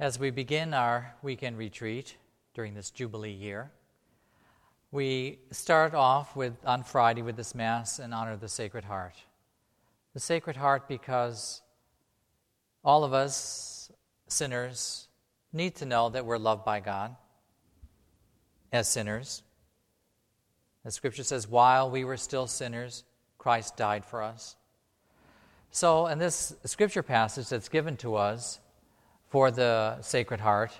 As we begin our weekend retreat during this Jubilee year, we start off on Friday with this Mass in honor of the Sacred Heart. The Sacred Heart because all of us sinners need to know that we're loved by God as sinners. As Scripture says, while we were still sinners, Christ died for us. So in this Scripture passage that's given to us for the Sacred Heart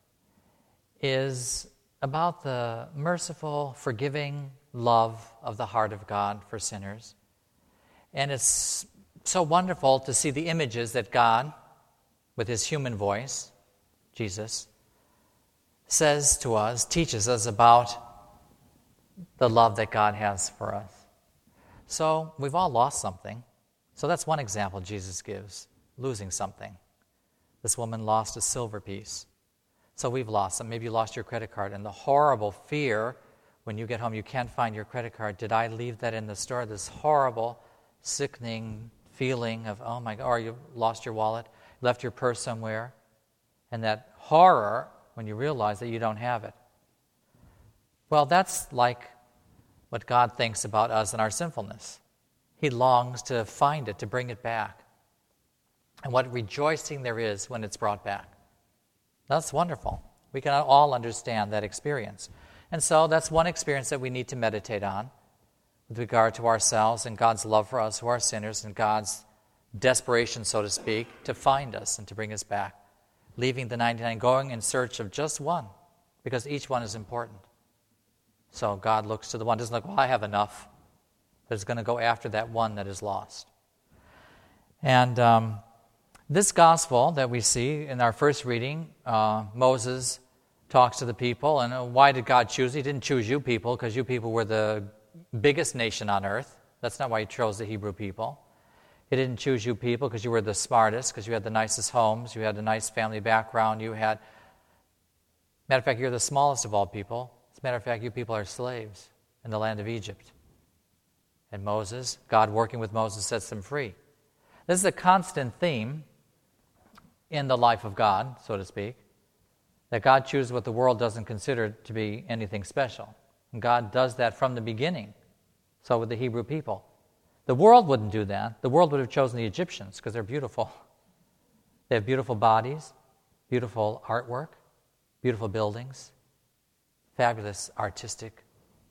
is about the merciful, forgiving love of the heart of God for sinners. And it's so wonderful to see the images that God, with his human voice, Jesus, says to us, teaches us about the love that God has for us. So we've all lost something. So that's one example Jesus gives, losing something. This woman lost a silver piece. So we've lost some. Maybe you lost your credit card. And the horrible fear when you get home, you can't find your credit card. Did I leave that in the store? This horrible, sickening feeling of, oh my God, or you lost your wallet, left your purse somewhere. And that horror when you realize that you don't have it. Well, that's like what God thinks about us and our sinfulness. He longs to find it, to bring it back. And what rejoicing there is when it's brought back. That's wonderful. We can all understand that experience. And so that's one experience that we need to meditate on with regard to ourselves and God's love for us who are sinners and God's desperation, so to speak, to find us and to bring us back. Leaving the 99, going in search of just one, because each one is important. So God looks to the one, doesn't look, well, I have enough, but is going to go after that one that is lost. And this gospel that we see in our first reading, Moses talks to the people, and why did God choose? He didn't choose you people because you people were the biggest nation on earth. That's not why he chose the Hebrew people. He didn't choose you people because you were the smartest, because you had the nicest homes, you had a nice family background, matter of fact, you're the smallest of all people. As a matter of fact, you people are slaves in the land of Egypt. And Moses, God working with Moses, sets them free. This is a constant theme in the life of God, so to speak, that God chooses what the world doesn't consider to be anything special. And God does that from the beginning. So with the Hebrew people. The world wouldn't do that. The world would have chosen the Egyptians because they're beautiful. They have beautiful bodies, beautiful artwork, beautiful buildings, fabulous artistic.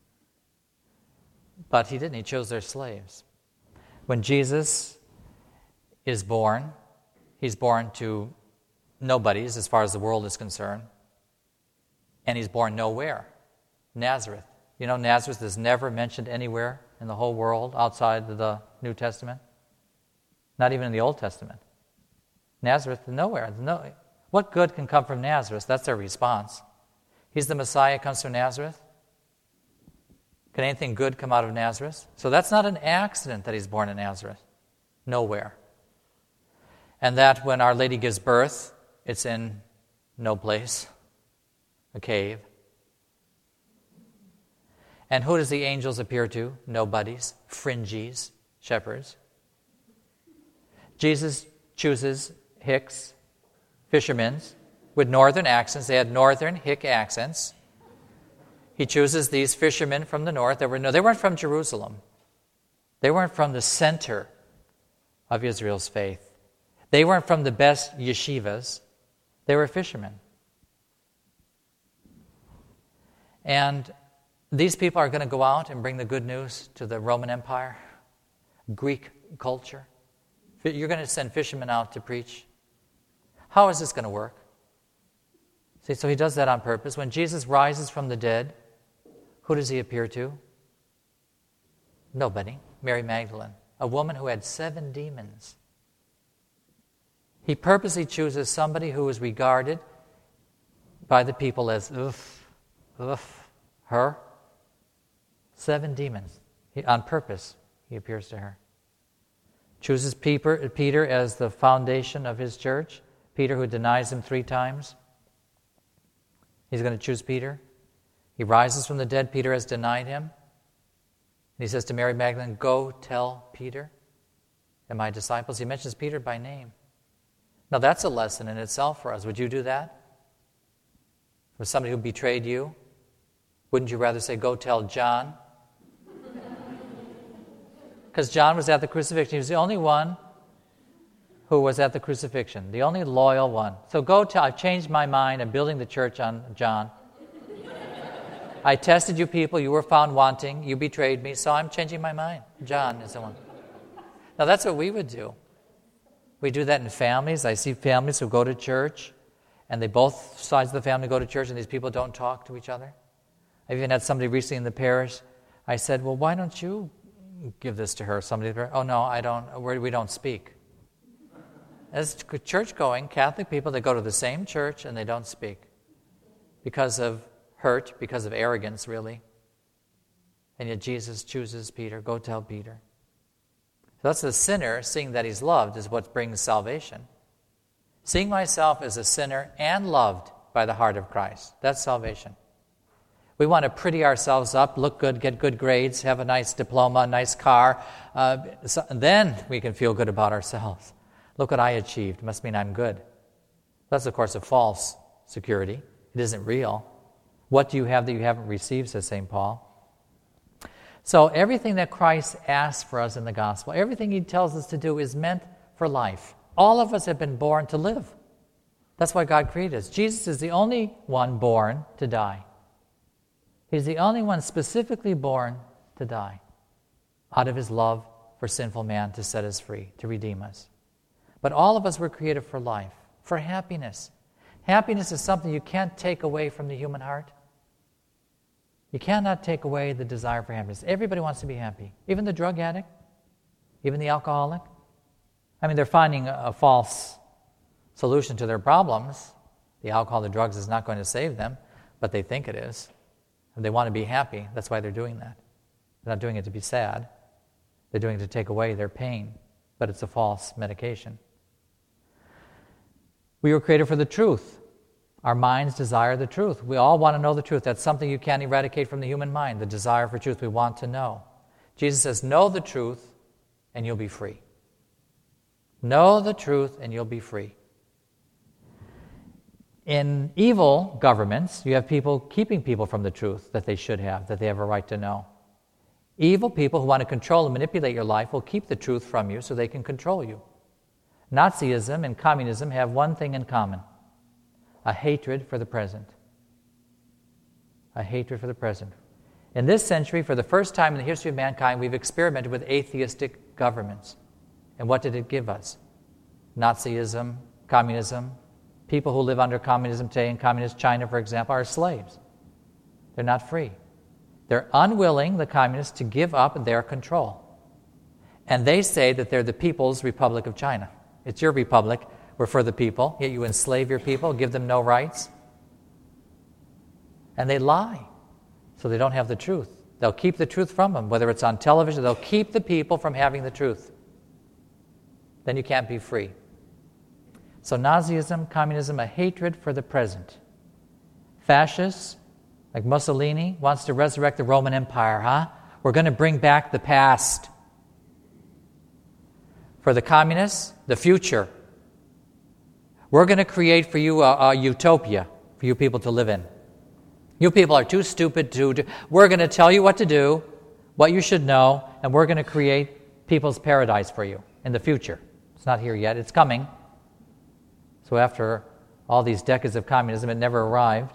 But he didn't. He chose their slaves. When Jesus is born, he's born to nobodies as far as the world is concerned. And he's born nowhere. Nazareth. You know, Nazareth is never mentioned anywhere in the whole world outside of the New Testament. Not even in the Old Testament. Nazareth, nowhere. What good can come from Nazareth? That's their response. He's the Messiah, comes from Nazareth. Can anything good come out of Nazareth? So that's not an accident that he's born in Nazareth. Nowhere. And that when Our Lady gives birth, it's in no place, a cave. And who does the angels appear to? Nobodies, fringies, shepherds. Jesus chooses Hicks, fishermen, with northern accents. They had northern Hick accents. He chooses these fishermen from the north. They weren't from Jerusalem. They weren't from the center of Israel's faith. They weren't from the best yeshivas. They were fishermen. And these people are going to go out and bring the good news to the Roman Empire, Greek culture. You're going to send fishermen out to preach. How is this going to work? See, so he does that on purpose. When Jesus rises from the dead, who does he appear to? Nobody. Mary Magdalene, a woman who had 7 demons. He purposely chooses somebody who is regarded by the people as, her. 7 demons. On purpose, he appears to her. Chooses Peter as the foundation of his church. Peter, who denies him 3 times. He's going to choose Peter. He rises from the dead. Peter has denied him. And he says to Mary Magdalene, go tell Peter and my disciples. He mentions Peter by name. Now that's a lesson in itself for us. Would you do that? For somebody who betrayed you? Wouldn't you rather say, go tell John? Because John was at the crucifixion. He was the only one who was at the crucifixion, the only loyal one. So go tell, I've changed my mind. I'm building the church on John. I tested you people. You were found wanting. You betrayed me, so I'm changing my mind. John is the one. Now, that's what we would do. We do that in families. I see families who go to church, and they both sides of the family go to church, and these people don't talk to each other. I've even had somebody recently in the parish. I said, well, why don't you give this to her? Somebody, oh, no, I don't. We don't speak. As church-going Catholic people, they go to the same church, and they don't speak because of hurt, because of arrogance, really. And yet Jesus chooses Peter. Go tell Peter. So that's the sinner seeing that he's loved is what brings salvation. Seeing myself as a sinner and loved by the heart of Christ. That's salvation. We want to pretty ourselves up, look good, get good grades, have a nice diploma, a nice car. Then we can feel good about ourselves. Look what I achieved. Must mean I'm good. That's, of course, a false security. It isn't real. What do you have that you haven't received, says St. Paul. So everything that Christ asks for us in the gospel, everything he tells us to do is meant for life. All of us have been born to live. That's why God created us. Jesus is the only one born to die. He's the only one specifically born to die out of his love for sinful man to set us free, to redeem us. But all of us were created for life, for happiness. Happiness is something you can't take away from the human heart. You cannot take away the desire for happiness. Everybody wants to be happy. Even the drug addict, even the alcoholic. I mean, they're finding a false solution to their problems. The alcohol, the drugs is not going to save them, but they think it is. And they want to be happy. That's why they're doing that. They're not doing it to be sad. They're doing it to take away their pain. But it's a false medication. We were created for the truth. Our minds desire the truth. We all want to know the truth. That's something you can't eradicate from the human mind, the desire for truth. We want to know. Jesus says, know the truth and you'll be free. Know the truth and you'll be free. In evil governments, you have people keeping people from the truth that they should have, that they have a right to know. Evil people who want to control and manipulate your life will keep the truth from you so they can control you. Nazism and communism have one thing in common: a hatred for the present. A hatred for the present. In this century, for the first time in the history of mankind, we've experimented with atheistic governments. And what did it give us? Nazism, communism. People who live under communism today in communist China, for example, are slaves. They're not free. They're unwilling, the communists, to give up their control. And they say that they're the People's Republic of China. It's your republic. We're for the people. Yet you enslave your people, give them no rights. And they lie. So they don't have the truth. They'll keep the truth from them. Whether it's on television, they'll keep the people from having the truth. Then you can't be free. So Nazism, communism, a hatred for the present. Fascists, like Mussolini, wants to resurrect the Roman Empire, We're going to bring back the past. For the communists, the future. We're going to create for you a utopia for you people to live in. You people are too stupid to do. We're going to tell you what to do, what you should know, and we're going to create people's paradise for you in the future. It's not here yet. It's coming. So after all these decades of communism, it never arrived.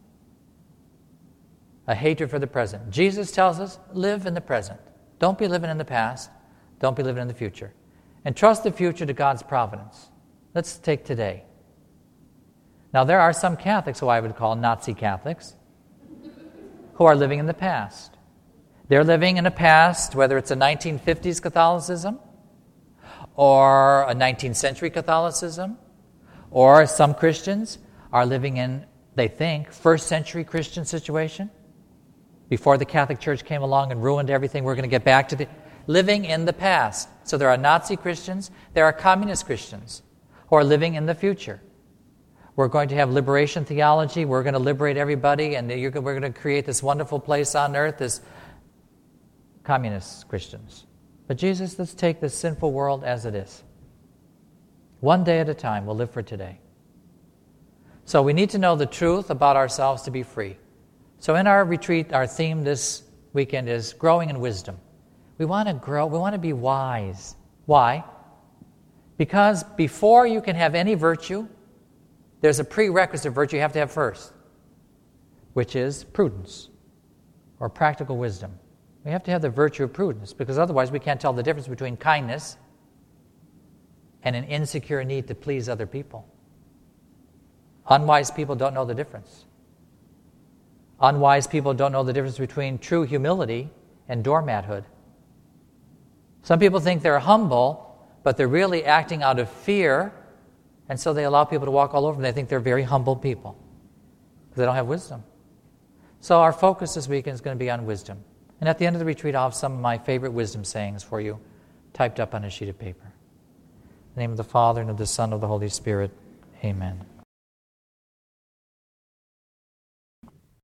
A hatred for the present. Jesus tells us, live in the present. Don't be living in the past. Don't be living in the future. And trust the future to God's providence. Let's take today. Now, there are some Catholics who I would call Nazi Catholics who are living in the past. They're living in a past, whether it's a 1950s Catholicism or a 19th century Catholicism, or some Christians are living in, they think, first century Christian situation. Before the Catholic Church came along and ruined everything, we're going to get back to the living in the past. So there are Nazi Christians, there are communist Christians who are living in the future. We're going to have liberation theology. We're going to liberate everybody, and we're going to create this wonderful place on earth as communist Christians. But Jesus, let's take this sinful world as it is. One day at a time, we'll live for today. So we need to know the truth about ourselves to be free. So in our retreat, our theme this weekend is growing in wisdom. We want to grow, we want to be wise. Why? Because before you can have any virtue, there's a prerequisite virtue you have to have first, which is prudence or practical wisdom. We have to have the virtue of prudence, because otherwise we can't tell the difference between kindness and an insecure need to please other people. Unwise people don't know the difference. Unwise people don't know the difference between true humility and doormathood. Some people think they're humble, but they're really acting out of fear, and so they allow people to walk all over them. They think they're very humble people because they don't have wisdom. So our focus this weekend is going to be on wisdom. And at the end of the retreat, I'll have some of my favorite wisdom sayings for you typed up on a sheet of paper. In the name of the Father, and of the Son, and of the Holy Spirit. Amen.